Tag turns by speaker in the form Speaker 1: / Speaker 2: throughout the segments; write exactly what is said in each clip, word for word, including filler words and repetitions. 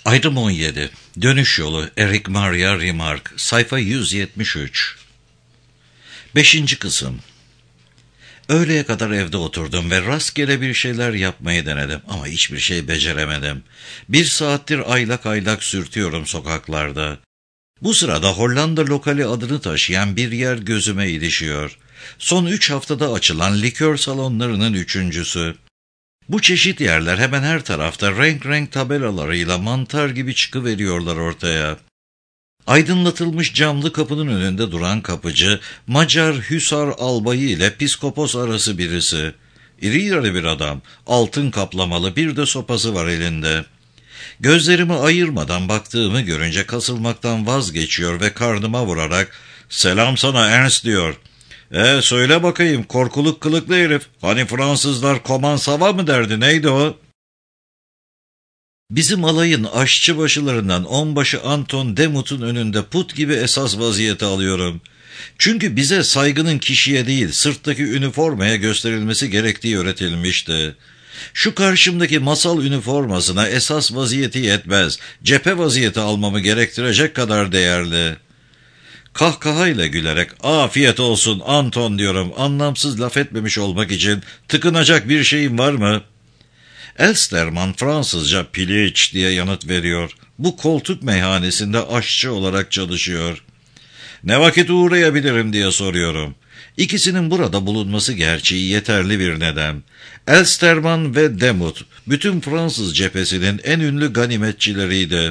Speaker 1: Ayrım on yedi. Dönüş yolu Eric Maria Remarque. Sayfa yüz yetmiş üç. Beşinci kısım. Öğleye kadar evde oturdum ve rastgele bir şeyler yapmayı denedim ama hiçbir şey beceremedim. Bir saattir aylak aylak sürtüyorum sokaklarda. Bu sırada Hollanda lokali adını taşıyan bir yer gözüme ilişiyor. Son üç haftada açılan likör salonlarının üçüncüsü. Bu çeşit yerler hemen her tarafta renk renk tabelalarıyla mantar gibi çıkıveriyorlar ortaya. Aydınlatılmış camlı kapının önünde duran kapıcı, Macar Hüsar albayı ile piskopos arası birisi. İri yarı bir adam, altın kaplamalı, bir de sopası var elinde. Gözlerimi ayırmadan baktığımı görünce kasılmaktan vazgeçiyor ve karnıma vurarak, "Selam sana Ernst," diyor. "E söyle bakayım, korkuluk kılıklı herif, hani Fransızlar koman sava mı derdi, neydi o?" Bizim alayın aşçı başılarından onbaşı Anton Demut'un önünde put gibi esas vaziyeti alıyorum. Çünkü bize saygının kişiye değil, sırttaki üniformaya gösterilmesi gerektiği öğretilmişti. Şu karşımdaki masal üniformasına esas vaziyeti yetmez, cephe vaziyeti almamı gerektirecek kadar değerli. Kahkahayla gülerek, "Afiyet olsun Anton," diyorum, anlamsız laf etmemiş olmak için. "Tıkınacak bir şeyin var mı?" Elsterman Fransızca "piliç" diye yanıt veriyor. Bu koltuk meyhanesinde aşçı olarak çalışıyor. "Ne vakit uğrayabilirim?" diye soruyorum. İkisinin burada bulunması gerçeği yeterli bir neden. Elsterman ve Demut, bütün Fransız cephesinin en ünlü ganimetçileriydi.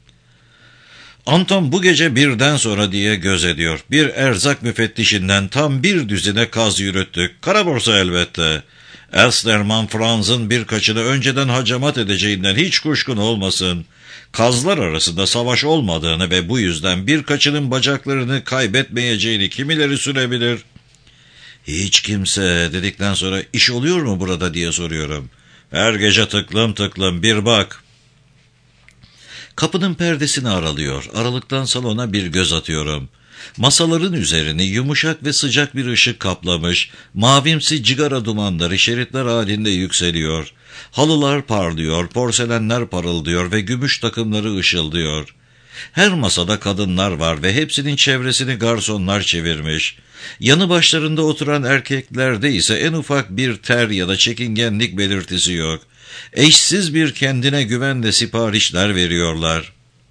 Speaker 1: Anton bu gece birden sonra diye göz ediyor. Bir erzak müfettişinden tam bir düzine kaz yürüttük. Kara borsa elbette. Elsterman Franz'ın birkaçını önceden hacamat edeceğinden hiç kuşkun olmasın. Kazlar arasında savaş olmadığını ve bu yüzden birkaçının bacaklarını kaybetmeyeceğini kimileri sürebilir. "Hiç kimse," dedikten sonra, "iş oluyor mu burada?" diye soruyorum. "Her gece tıklım tıklım, bir bak." Kapının perdesini aralıyor. Aralıktan salona bir göz atıyorum. Masaların üzerini yumuşak ve sıcak bir ışık kaplamış, mavimsi cigara dumanları şeritler halinde yükseliyor. Halılar parlıyor, porselenler parıldıyor ve gümüş takımları ışıldıyor. Her masada kadınlar var ve hepsinin çevresini garsonlar çevirmiş. Yanı başlarında oturan erkeklerde ise en ufak bir ter ya da çekingenlik belirtisi yok. Eşsiz bir kendine güvenle siparişler veriyorlar.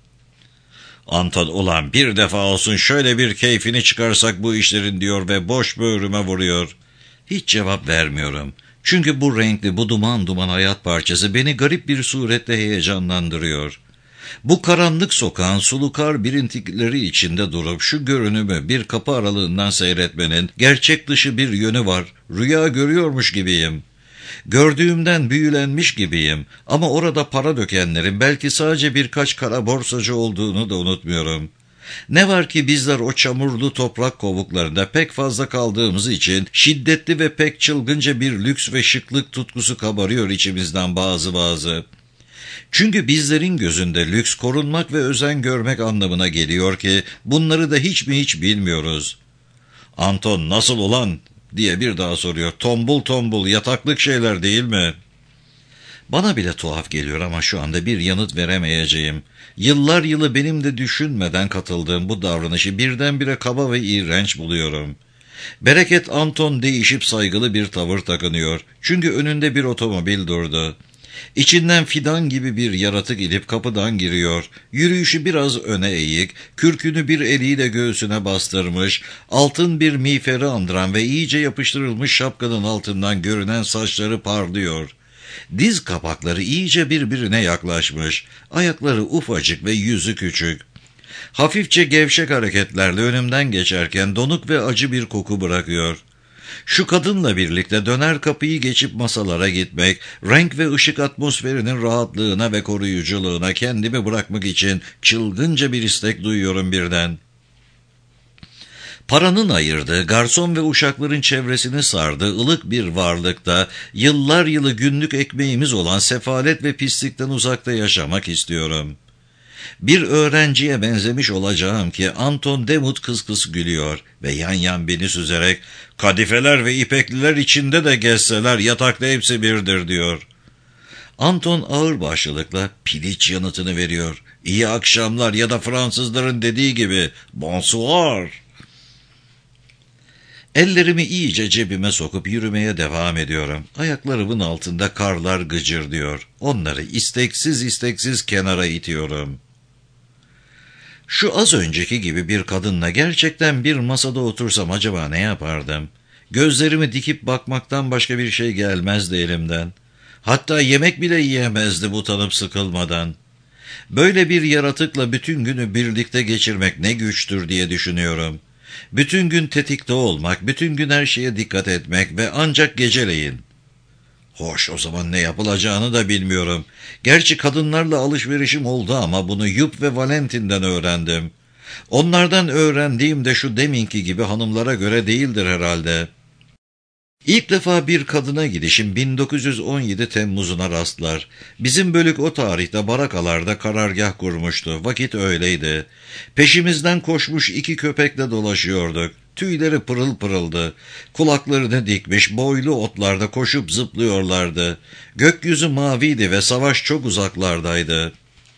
Speaker 1: Anton, "Ulan bir defa olsun şöyle bir keyfini çıkarsak bu işlerin," diyor ve boş böğrüme vuruyor. Hiç cevap vermiyorum. Çünkü bu renkli, bu duman duman hayat parçası beni garip bir suretle heyecanlandırıyor. Bu karanlık sokağın sulu kar birintikleri içinde durup şu görünümü bir kapı aralığından seyretmenin gerçek dışı bir yönü var. Rüya görüyormuş gibiyim. Gördüğümden büyülenmiş gibiyim ama orada para dökenlerin belki sadece birkaç kara borsacı olduğunu da unutmuyorum. Ne var ki bizler o çamurlu toprak kovuklarında pek fazla kaldığımız için şiddetli ve pek çılgınca bir lüks ve şıklık tutkusu kabarıyor içimizden bazı bazı. Çünkü bizlerin gözünde lüks korunmak ve özen görmek anlamına geliyor ki bunları da hiç mi hiç bilmiyoruz. "Anton, nasıl ulan?" diye bir daha soruyor. "Tombul tombul yataklık şeyler değil mi?" Bana bile tuhaf geliyor ama şu anda bir yanıt veremeyeceğim. Yıllar yılı benim de düşünmeden katıldığım bu davranışı birdenbire kaba ve iğrenç buluyorum. Bereket Anton değişip saygılı bir tavır takınıyor. Çünkü önünde bir otomobil durdu. İçinden fidan gibi bir yaratık inip kapıdan giriyor. Yürüyüşü biraz öne eğik, kürkünü bir eliyle göğsüne bastırmış, altın bir miğferi andıran ve iyice yapıştırılmış şapkanın altından görünen saçları parlıyor. Diz kapakları iyice birbirine yaklaşmış, ayakları ufacık ve yüzü küçük. Hafifçe gevşek hareketlerle önümden geçerken donuk ve acı bir koku bırakıyor. Şu kadınla birlikte döner kapıyı geçip masalara gitmek, renk ve ışık atmosferinin rahatlığına ve koruyuculuğuna kendimi bırakmak için çılgınca bir istek duyuyorum birden. Paranın ayırdığı, garson ve uşakların çevresini sardığı ılık bir varlıkta, yıllar yılı günlük ekmeğimiz olan sefalet ve pislikten uzakta yaşamak istiyorum. Bir öğrenciye benzemiş olacağım ki Anton Demut kıs kıs gülüyor ve yan yan beni süzerek, "Kadifeler ve ipekliler içinde de gezseler yatakta hepsi birdir," diyor. Anton ağırbaşlılıkla piliç yanıtını veriyor. İyi akşamlar ya da Fransızların dediği gibi bonsoir. Ellerimi iyice cebime sokup yürümeye devam ediyorum. Ayaklarımın altında karlar gıcırdıyor. Onları isteksiz isteksiz kenara itiyorum. Şu az önceki gibi bir kadınla gerçekten bir masada otursam acaba ne yapardım? Gözlerimi dikip bakmaktan başka bir şey gelmezdi elimden. Hatta yemek bile yiyemezdim utanıp sıkılmadan. Böyle bir yaratıkla bütün günü birlikte geçirmek ne güçtür diye düşünüyorum. Bütün gün tetikte olmak, bütün gün her şeye dikkat etmek ve ancak geceleyin. Hoş, o zaman ne yapılacağını da bilmiyorum. Gerçi kadınlarla alışverişim oldu ama bunu Yup ve Valentin'den öğrendim. Onlardan öğrendiğim de şu deminki gibi hanımlara göre değildir herhalde. İlk defa bir kadına gidişim bin dokuz yüz on yedi Temmuz'una rastlar. Bizim bölük o tarihte barakalarda karargah kurmuştu. Vakit öyleydi. Peşimizden koşmuş iki köpekle dolaşıyorduk. Tüyleri pırıl pırıldı. Kulaklarını dikmiş boylu otlarda koşup zıplıyorlardı. Gökyüzü maviydi ve savaş çok uzaklardaydı.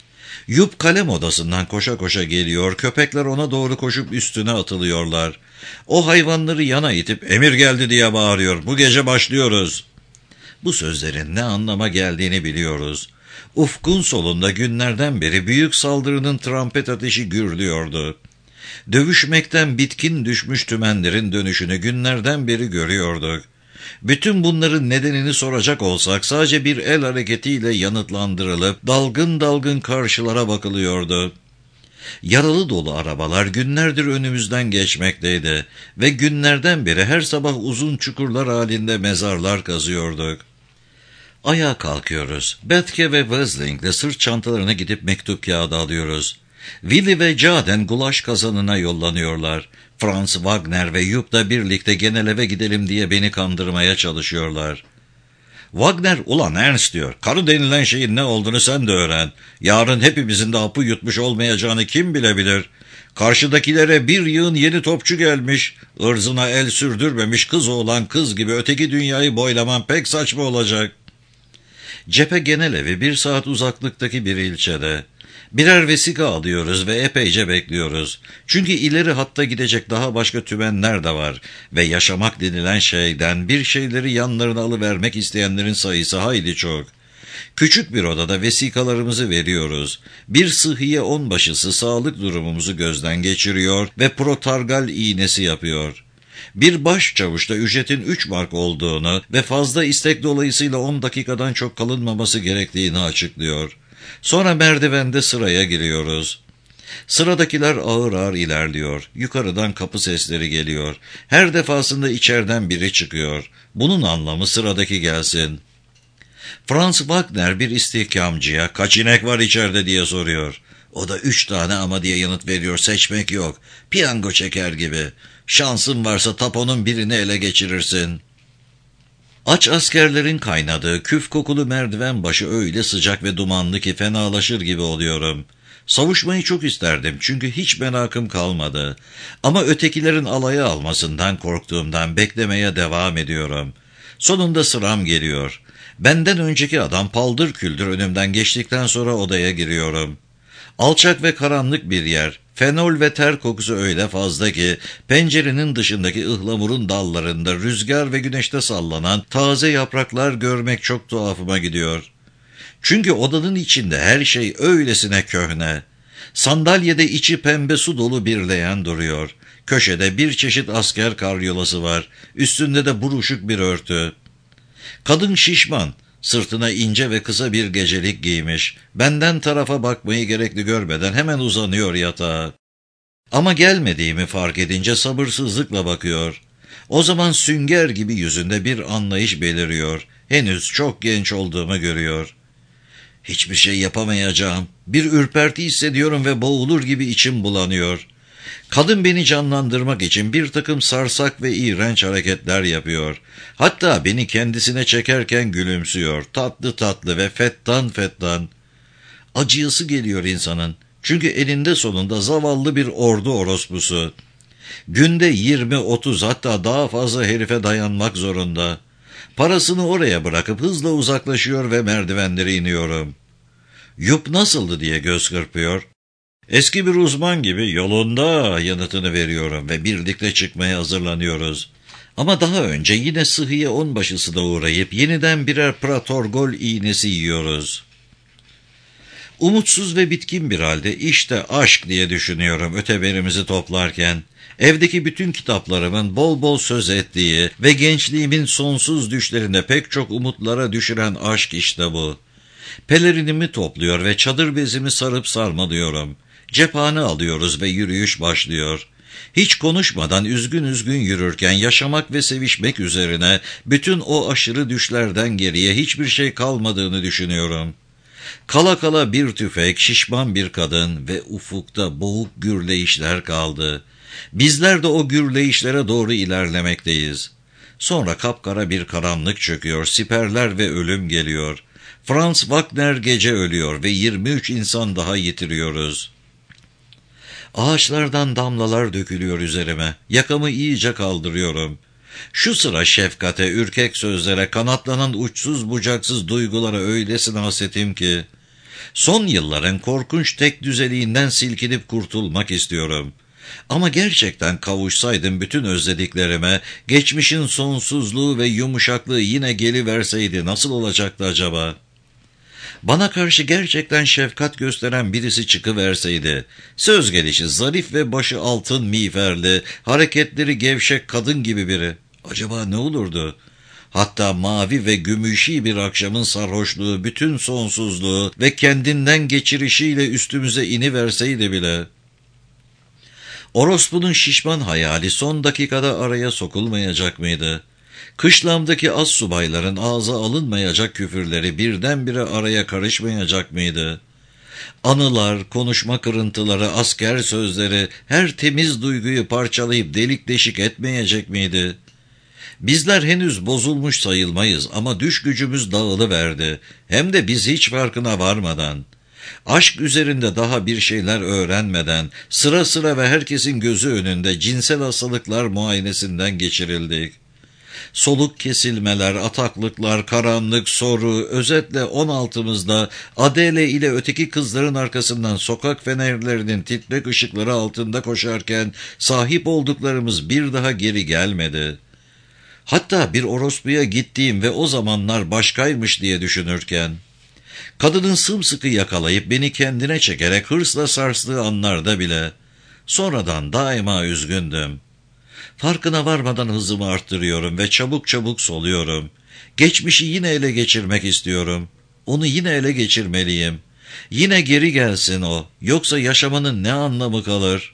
Speaker 1: Yup kalem odasından koşa koşa geliyor, köpekler ona doğru koşup üstüne atılıyorlar. O hayvanları yana itip emir geldi diye bağırıyor, bu gece başlıyoruz. Bu sözlerin ne anlama geldiğini biliyoruz. Ufkun solunda günlerden beri büyük saldırının trompet ateşi gürlüyordu. Dövüşmekten bitkin düşmüş tümenlerin dönüşünü günlerden beri görüyorduk. Bütün bunların nedenini soracak olsak sadece bir el hareketiyle yanıtlandırılıp dalgın dalgın karşılara bakılıyordu. Yaralı dolu arabalar günlerdir önümüzden geçmekteydi ve günlerden beri her sabah uzun çukurlar halinde mezarlar kazıyorduk. Ayağa kalkıyoruz. Bethke ve Wesling'le sırt çantalarına gidip mektup kağıdı alıyoruz. Willy ve Jaden gulaş kazanına yollanıyorlar. Franz Wagner ve Yup da birlikte genel eve gidelim diye beni kandırmaya çalışıyorlar. Wagner, ulan Ernst diyor, karı denilen şeyin ne olduğunu sen de öğren. Yarın hepimizin de hapı yutmuş olmayacağını kim bilebilir? Karşıdakilere bir yığın yeni topçu gelmiş, ırzına el sürdürmemiş kız oğlan kız gibi öteki dünyayı boylaman pek saçma olacak. Cephe genel evi bir saat uzaklıktaki bir ilçede. Birer vesika alıyoruz ve epeyce bekliyoruz. Çünkü ileri hatta gidecek daha başka tümenler de var ve yaşamak denilen şeyden bir şeyleri yanlarına alıvermek isteyenlerin sayısı hayli çok. Küçük bir odada vesikalarımızı veriyoruz. Bir sıhhiye onbaşısı sağlık durumumuzu gözden geçiriyor ve protargal iğnesi yapıyor. Bir başçavuş da ücretin üç mark olduğunu ve fazla istek dolayısıyla on dakikadan çok kalınmaması gerektiğini açıklıyor. Sonra merdivende sıraya giriyoruz. Sıradakiler ağır ağır ilerliyor. Yukarıdan kapı sesleri geliyor. Her defasında içeriden biri çıkıyor. Bunun anlamı sıradaki gelsin. Franz Wagner bir istihkamcıya kaç inek var içeride diye soruyor. O da üç tane ama diye yanıt veriyor, seçmek yok. Piyango çeker gibi. Şansın varsa taponun birini ele geçirirsin. Aç askerlerin kaynadığı küf kokulu merdiven başı öyle sıcak ve dumanlı ki fenalaşır gibi oluyorum. Savuşmayı çok isterdim çünkü hiç merakım kalmadı. Ama ötekilerin alaya almasından korktuğumdan beklemeye devam ediyorum. Sonunda sıram geliyor. Benden önceki adam paldır küldür önümden geçtikten sonra odaya giriyorum. Alçak ve karanlık bir yer. Fenol ve ter kokusu öyle fazla ki pencerenin dışındaki ıhlamurun dallarında rüzgar ve güneşte sallanan taze yapraklar görmek çok tuhafıma gidiyor. Çünkü odanın içinde her şey öylesine köhne. Sandalyede içi pembe su dolu bir leğen duruyor. Köşede bir çeşit asker karyolası var. Üstünde de buruşuk bir örtü. Kadın şişman. Sırtına ince ve kısa bir gecelik giymiş. Benden tarafa bakmayı gerekli görmeden hemen uzanıyor yatağa. Ama gelmediğimi fark edince sabırsızlıkla bakıyor. O zaman sünger gibi yüzünde bir anlayış beliriyor. Henüz çok genç olduğumu görüyor. Hiçbir şey yapamayacağım. Bir ürperti hissediyorum ve boğulur gibi içim bulanıyor. Kadın beni canlandırmak için bir takım sarsak ve iğrenç hareketler yapıyor. Hatta beni kendisine çekerken gülümsüyor. Tatlı tatlı ve fettan fettan. Acıyası geliyor insanın. Çünkü elinde sonunda zavallı bir ordu orospusu. Günde yirmi otuz hatta daha fazla herife dayanmak zorunda. Parasını oraya bırakıp hızla uzaklaşıyor ve merdivenleri iniyorum. Yup nasıldı diye göz kırpıyor. Eski bir uzman gibi yolunda yanıtını veriyorum ve birlikte çıkmaya hazırlanıyoruz. Ama daha önce yine sıhhiye onbaşısı da uğrayıp yeniden birer pratorgol iğnesi yiyoruz. Umutsuz ve bitkin bir halde işte aşk diye düşünüyorum öteberimizi toplarken. Evdeki bütün kitaplarımın bol bol söz ettiği ve gençliğimin sonsuz düşlerinde pek çok umutlara düşüren aşk işte bu. Pelerinimi topluyor ve çadır bezimi sarıp sarmalıyorum. Cephane alıyoruz ve yürüyüş başlıyor. Hiç konuşmadan üzgün üzgün yürürken yaşamak ve sevişmek üzerine bütün o aşırı düşlerden geriye hiçbir şey kalmadığını düşünüyorum. Kala kala bir tüfek, şişman bir kadın ve ufukta boğuk gürleyişler kaldı. Bizler de o gürleyişlere doğru ilerlemekteyiz. Sonra kapkara bir karanlık çöküyor, siperler ve ölüm geliyor. Franz Wagner gece ölüyor ve yirmi üç insan daha yitiriyoruz. Ağaçlardan damlalar dökülüyor üzerime. Yakamı iyice kaldırıyorum. Şu sıra şefkate, ürkek sözlere, kanatlanan uçsuz bucaksız duygulara öylesine hasetim ki, son yılların korkunç tek düzeliğinden silkinip kurtulmak istiyorum. Ama gerçekten kavuşsaydım bütün özlediklerime, geçmişin sonsuzluğu ve yumuşaklığı yine geliverseydi nasıl olacaktı acaba? Bana karşı gerçekten şefkat gösteren birisi çıkıverseydi, söz gelişi zarif ve başı altın miğferli, hareketleri gevşek kadın gibi biri, acaba ne olurdu? Hatta mavi ve gümüşi bir akşamın sarhoşluğu, bütün sonsuzluğu ve kendinden geçirişiyle üstümüze iniverseydi bile. Orospunun şişman hayali son dakikada araya sokulmayacak mıydı? Kışlamdaki astsubayların ağza alınmayacak küfürleri birdenbire araya karışmayacak mıydı? Anılar, konuşma kırıntıları, asker sözleri her temiz duyguyu parçalayıp delik deşik etmeyecek miydi? Bizler henüz bozulmuş sayılmayız ama düş gücümüz dağılıverdi. Hem de biz hiç farkına varmadan. Aşk üzerinde daha bir şeyler öğrenmeden, sıra sıra ve herkesin gözü önünde cinsel hastalıklar muayenesinden geçirildik. Soluk kesilmeler, ataklıklar, karanlık, soru, özetle on altımızda Adele ile öteki kızların arkasından sokak fenerlerinin titrek ışıkları altında koşarken sahip olduklarımız bir daha geri gelmedi. Hatta bir orospuya gittiğim ve o zamanlar başkaymış diye düşünürken, kadının sımsıkı yakalayıp beni kendine çekerek hırsla sarstığı anlarda bile, sonradan daima üzgündüm. Farkına varmadan hızımı arttırıyorum ve çabuk çabuk soluyorum. Geçmişi yine ele geçirmek istiyorum. Onu yine ele geçirmeliyim. Yine geri gelsin o, yoksa yaşamanın ne anlamı kalır?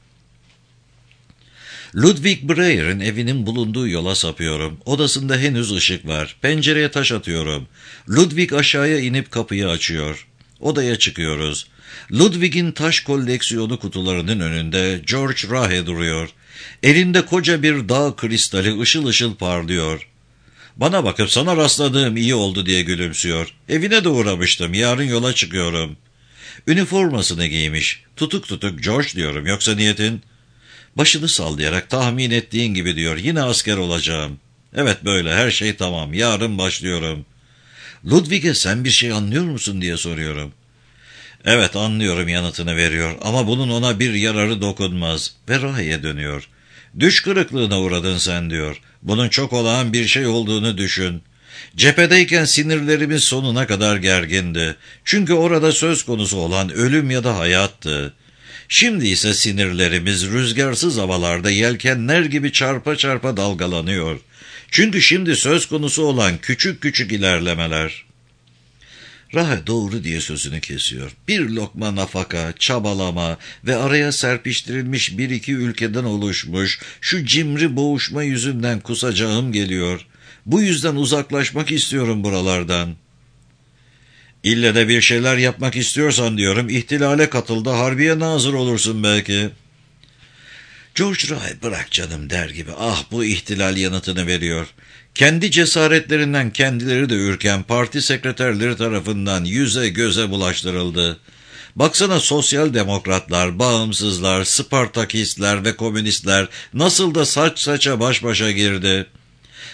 Speaker 1: Ludwig Breyer'in evinin bulunduğu yola sapıyorum. Odasında henüz ışık var. Pencereye taş atıyorum. Ludwig aşağıya inip kapıyı açıyor. Odaya çıkıyoruz. Ludwig'in taş koleksiyonu kutularının önünde George Rahe duruyor. Elinde koca bir dağ kristali ışıl ışıl parlıyor. Bana bakıp sana rastladığım iyi oldu diye gülümsüyor. Evine de uğramıştım. Yarın yola çıkıyorum. Üniformasını giymiş. Tutuk tutuk George diyorum. Yoksa niyetin? Başını sallayarak tahmin ettiğin gibi diyor. Yine asker olacağım. Evet böyle her şey tamam. Yarın başlıyorum. Ludwig'e sen bir şey anlıyor musun diye soruyorum. Evet anlıyorum yanıtını veriyor ama bunun ona bir yararı dokunmaz ve Rahe'ye dönüyor. Düş kırıklığına uğradın sen diyor. Bunun çok olağan bir şey olduğunu düşün. Cephedeyken sinirlerimiz sonuna kadar gergindi. Çünkü orada söz konusu olan ölüm ya da hayattı. Şimdi ise sinirlerimiz rüzgarsız havalarda yelkenler gibi çarpa çarpa dalgalanıyor. Çünkü şimdi söz konusu olan küçük küçük ilerlemeler. Rahe doğru diye sözünü kesiyor. Bir lokma nafaka, çabalama ve araya serpiştirilmiş bir iki ülkeden oluşmuş şu cimri boğuşma yüzünden kusacağım geliyor. Bu yüzden uzaklaşmak istiyorum buralardan. İlle de bir şeyler yapmak istiyorsan diyorum, ihtilale katıl da harbiye nazır olursun belki. George Rahe bırak canım der gibi ah bu ihtilal yanıtını veriyor. Kendi cesaretlerinden kendileri de ürken parti sekreterleri tarafından yüze göze bulaştırıldı. Baksana sosyal demokratlar, bağımsızlar, Spartakistler ve komünistler nasıl da saç saça baş başa girdi.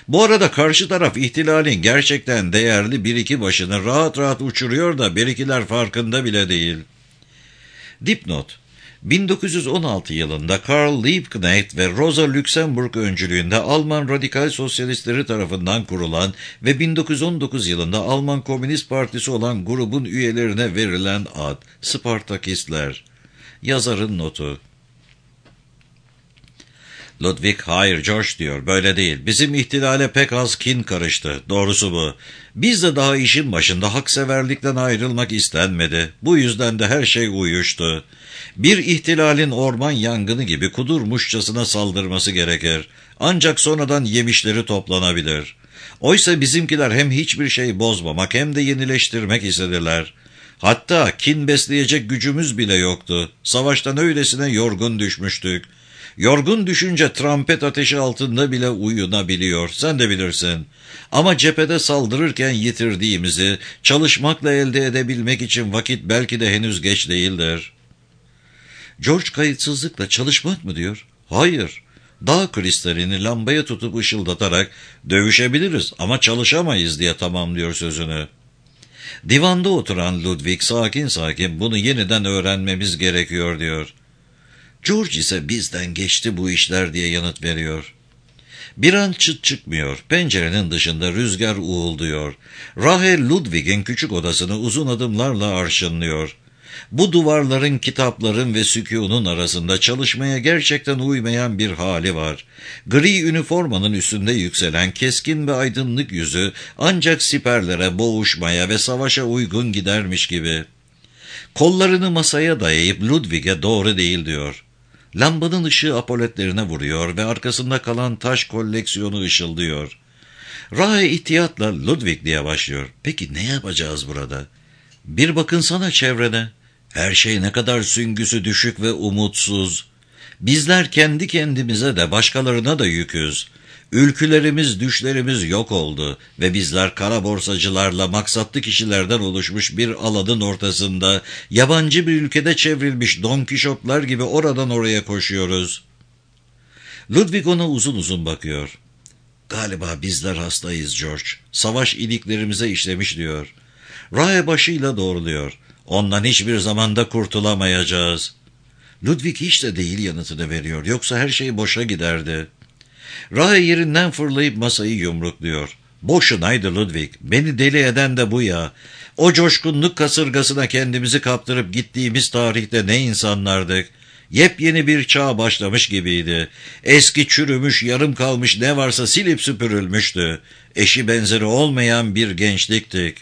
Speaker 1: Bu arada karşı taraf ihtilalin gerçekten değerli bir iki başını rahat rahat uçuruyor da birikiler farkında bile değil. Dipnot: bin dokuz yüz on altı yılında Karl Liebknecht ve Rosa Luxemburg öncülüğünde Alman Radikal Sosyalistleri tarafından kurulan ve bin dokuz yüz on dokuz yılında Alman Komünist Partisi olan grubun üyelerine verilen ad, Spartakistler. Yazarın notu. Ludwig, hayır George diyor, böyle değil. Bizim ihtilale pek az kin karıştı. Doğrusu bu. Biz de daha işin başında hakseverlikten ayrılmak istenmedi. Bu yüzden de her şey uyuştu. Bir ihtilalin orman yangını gibi kudurmuşçasına saldırması gerekir. Ancak sonradan yemişleri toplanabilir. Oysa bizimkiler hem hiçbir şey bozmamak hem de yenileştirmek istediler. Hatta kin besleyecek gücümüz bile yoktu. Savaştan öylesine yorgun düşmüştük. Yorgun düşünce trompet ateşi altında bile uyunabiliyor, sen de bilirsin. Ama cephede saldırırken yitirdiğimizi çalışmakla elde edebilmek için vakit belki de henüz geç değildir. George kayıtsızlıkla çalışmak mı diyor? Hayır. Dağ kristalini lambaya tutup ışıldatarak dövüşebiliriz ama çalışamayız diye tamamlıyor sözünü. Divanda oturan Ludwig sakin sakin bunu yeniden öğrenmemiz gerekiyor diyor. George ise bizden geçti bu işler diye yanıt veriyor. Bir an çıt çıkmıyor. Pencerenin dışında rüzgar uğulduyor. Rahel Ludwig'in küçük odasını uzun adımlarla arşınlıyor. Bu duvarların, kitapların ve sükûnun arasında çalışmaya gerçekten uymayan bir hali var. Gri üniformanın üstünde yükselen keskin ve aydınlık yüzü ancak siperlere, boğuşmaya ve savaşa uygun gidermiş gibi. Kollarını masaya dayayıp Ludwig'e doğru değil diyor. Lambanın ışığı apoletlerine vuruyor ve arkasında kalan taş koleksiyonu ışıldıyor. Rahe ihtiyatla Ludwig diye başlıyor. Peki ne yapacağız burada? Bir bakınsana çevrene. Her şey ne kadar süngüsü düşük ve umutsuz. Bizler kendi kendimize de başkalarına da yüküz. Ülkülerimiz, düşlerimiz yok oldu ve bizler kara borsacılarla maksatlı kişilerden oluşmuş bir alanın ortasında yabancı bir ülkede çevrilmiş Don Kişotlar gibi oradan oraya koşuyoruz. Ludwig ona uzun uzun bakıyor. Galiba bizler hastayız George. Savaş iliklerimize işlemiş diyor. Rahe başıyla doğruluyor. Ondan hiçbir zamanda kurtulamayacağız. Ludwig hiç de değil yanıtını veriyor. Yoksa her şey boşa giderdi. Rahe yerinden fırlayıp masayı yumrukluyor. Boşunaydı Ludwig. Beni deli eden de bu ya. O coşkunluk kasırgasına kendimizi kaptırıp gittiğimiz tarihte ne insanlardık. Yepyeni bir çağ başlamış gibiydi. Eski çürümüş, yarım kalmış ne varsa silip süpürülmüştü. Eşi benzeri olmayan bir gençliktik.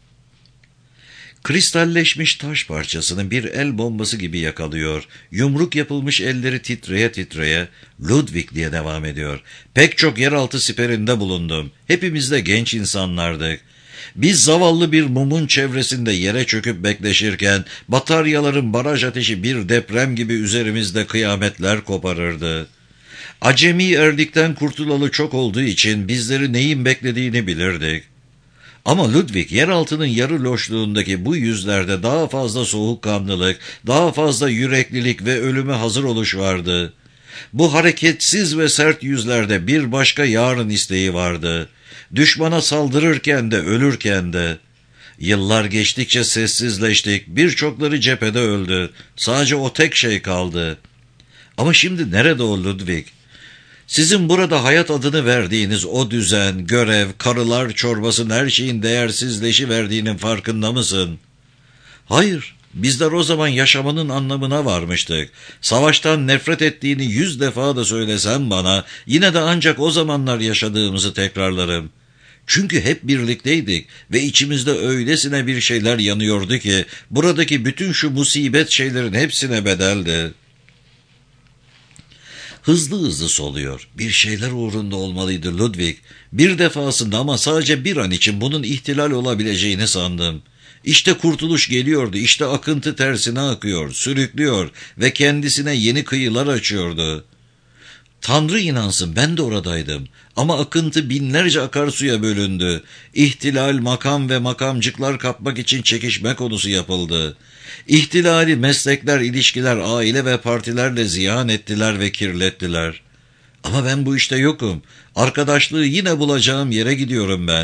Speaker 1: Kristalleşmiş taş parçasını bir el bombası gibi yakalıyor. Yumruk yapılmış elleri titreye titreye Ludwig diye devam ediyor. Pek çok yeraltı siperinde bulundum. Hepimiz de genç insanlardık. Biz zavallı bir mumun çevresinde yere çöküp bekleşirken bataryaların baraj ateşi bir deprem gibi üzerimizde kıyametler koparırdı. Acemi erlikten kurtulalı çok olduğu için bizleri neyin beklediğini bilirdik. Ama Ludwig yeraltının yarı loşluğundaki bu yüzlerde daha fazla soğukkanlılık, daha fazla yüreklilik ve ölüme hazır oluş vardı. Bu hareketsiz ve sert yüzlerde bir başka yarın isteği vardı. Düşmana saldırırken de ölürken de. Yıllar geçtikçe sessizleştik, birçokları cephede öldü. Sadece o tek şey kaldı. Ama şimdi nerede o Ludwig? Sizin burada hayat adını verdiğiniz o düzen, görev, karılar çorbasının her şeyin değersizleşiverdiğinin farkında mısın? Hayır, bizler o zaman yaşamanın anlamına varmıştık. Savaştan nefret ettiğini yüz defa da söylesen bana, yine de ancak o zamanlar yaşadığımızı tekrarlarım. Çünkü hep birlikteydik ve içimizde öylesine bir şeyler yanıyordu ki, buradaki bütün şu musibet şeylerin hepsine bedeldi. Hızlı hızlı soluyor. Bir şeyler uğrunda olmalıydı Ludwig. Bir defasında ama sadece bir an için bunun ihtilal olabileceğini sandım. İşte kurtuluş geliyordu, işte akıntı tersine akıyor, sürüklüyor ve kendisine yeni kıyılar açıyordu. Tanrı inansın ben de oradaydım ama akıntı binlerce akarsuya bölündü. İhtilal, makam ve makamcıklar kapmak için çekişme konusu yapıldı. İhtilali meslekler, ilişkiler, aile ve partilerle ziyan ettiler ve kirlettiler. Ama ben bu işte yokum. Arkadaşlığı yine bulacağım yere gidiyorum ben.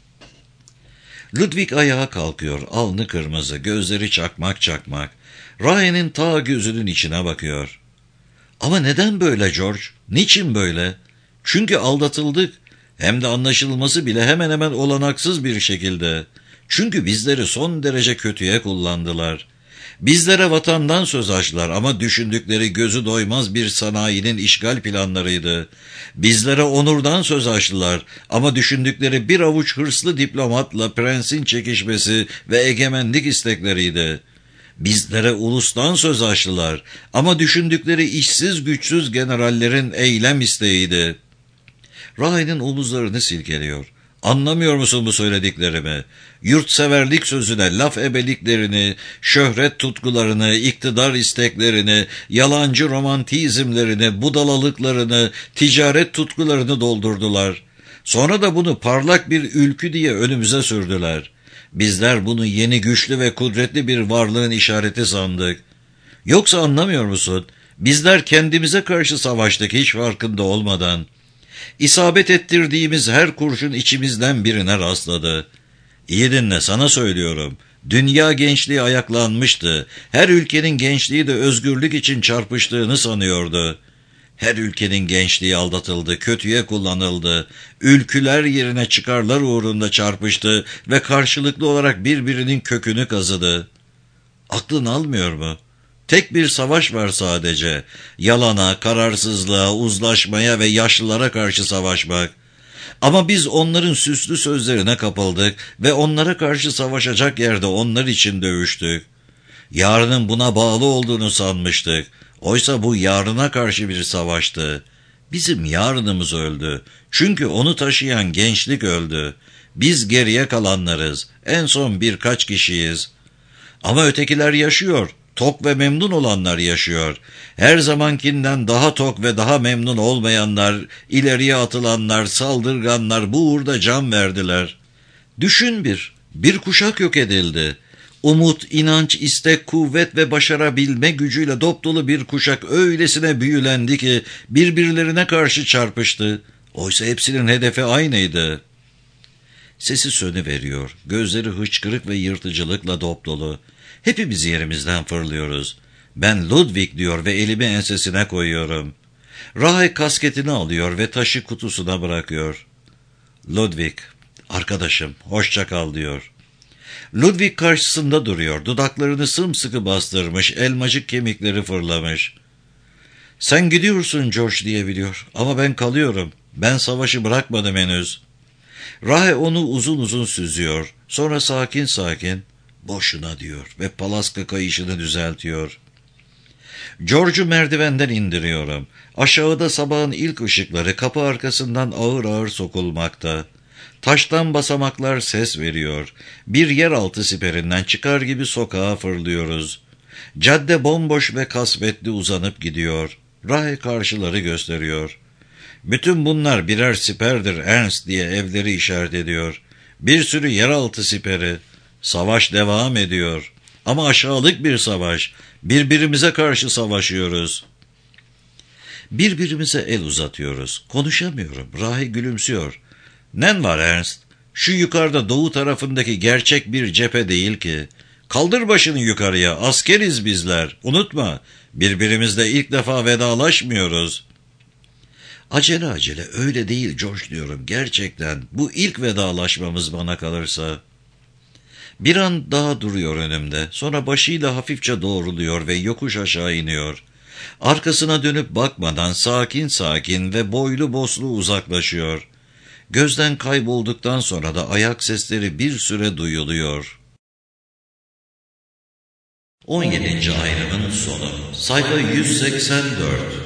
Speaker 1: Ludwig ayağa kalkıyor, alnı kırmızı, gözleri çakmak çakmak. Rahe'nin ta gözünün içine bakıyor. Ama neden böyle George? Niçin böyle? Çünkü aldatıldık. Hem de anlaşılması bile hemen hemen olanaksız bir şekilde. Çünkü bizleri son derece kötüye kullandılar. Bizlere vatandan söz açtılar ama düşündükleri gözü doymaz bir sanayinin işgal planlarıydı. Bizlere onurdan söz açtılar ama düşündükleri bir avuç hırslı diplomatla prensin çekişmesi ve egemenlik istekleriydi. Bizlere ulustan söz açtılar ama düşündükleri işsiz güçsüz generallerin eylem isteğiydi. Rahe'nin omuzlarını silkeliyor. Anlamıyor musun bu söylediklerimi? Yurtseverlik sözüne laf ebeliklerini, şöhret tutkularını, iktidar isteklerini, yalancı romantizmlerini, budalalıklarını, ticaret tutkularını doldurdular. Sonra da bunu parlak bir ülkü diye önümüze sürdüler. Bizler bunu yeni güçlü ve kudretli bir varlığın işareti sandık. Yoksa anlamıyor musun? Bizler kendimize karşı savaştık hiç farkında olmadan. İsabet ettirdiğimiz her kurşun içimizden birine rastladı. İyi dinle, sana söylüyorum. Dünya gençliği ayaklanmıştı. Her ülkenin gençliği de özgürlük için çarpıştığını sanıyordu. Her ülkenin gençliği aldatıldı, kötüye kullanıldı. Ülküler yerine çıkarlar uğrunda çarpıştı ve karşılıklı olarak birbirinin kökünü kazıdı. Aklın almıyor mu? Tek bir savaş var sadece. Yalana, kararsızlığa, uzlaşmaya ve yaşlılara karşı savaşmak. Ama biz onların süslü sözlerine kapıldık ve onlara karşı savaşacak yerde onlar için dövüştük. Yarının buna bağlı olduğunu sanmıştık. Oysa bu yarına karşı bir savaştı. Bizim yarınımız öldü. Çünkü onu taşıyan gençlik öldü. Biz geriye kalanlarız. En son birkaç kişiyiz. Ama ötekiler yaşıyor. Tok ve memnun olanlar yaşıyor. Her zamankinden daha tok ve daha memnun olmayanlar, ileriye atılanlar, saldırganlar bu uğurda can verdiler. Düşün bir, bir kuşak yok edildi. Umut, inanç, istek, kuvvet ve başarabilme gücüyle dopdolu bir kuşak öylesine büyülendi ki birbirlerine karşı çarpıştı. Oysa hepsinin hedefi aynıydı. Sesi sönüveriyor, gözleri hıçkırık ve yırtıcılıkla dopdolu. Hepimiz yerimizden fırlıyoruz. Ben Ludwig diyor ve elimi ensesine koyuyorum. Rahe kasketini alıyor ve taşı kutusuna bırakıyor. Ludwig, arkadaşım, hoşça kal diyor. Ludwig karşısında duruyor, dudaklarını sımsıkı bastırmış, elmacık kemikleri fırlamış. Sen gidiyorsun George diyebiliyor ama ben kalıyorum. Ben savaşı bırakmadım henüz. Rahe onu uzun uzun süzüyor. Sonra sakin sakin, boşuna diyor ve palaska kayışını düzeltiyor. George'u merdivenden indiriyorum. Aşağıda sabahın ilk ışıkları kapı arkasından ağır ağır sokulmakta. Taştan basamaklar ses veriyor. Bir yeraltı siperinden çıkar gibi sokağa fırlıyoruz. Cadde bomboş ve kasvetli uzanıp gidiyor. Rahe karşıları gösteriyor. Bütün bunlar birer siperdir Ernst diye evleri işaret ediyor. Bir sürü yeraltı siperi. Savaş devam ediyor. Ama aşağılık bir savaş. Birbirimize karşı savaşıyoruz. Birbirimize el uzatıyoruz. Konuşamıyorum. Rahe gülümsüyor. Nen var Ernst? Şu yukarıda doğu tarafındaki gerçek bir cephe değil ki. Kaldır başını yukarıya. Askeriz bizler. Unutma. Birbirimizle ilk defa vedalaşmıyoruz. Acele acele öyle değil George diyorum. Gerçekten bu ilk vedalaşmamız bana kalırsa. Bir an daha duruyor önümde. Sonra başıyla hafifçe doğruluyor ve yokuş aşağı iniyor. Arkasına dönüp bakmadan sakin sakin ve boylu boslu uzaklaşıyor. Gözden kaybolduktan sonra da ayak sesleri bir süre duyuluyor. on yedinci ayrımın sonu. Sayfa yüz seksen dört.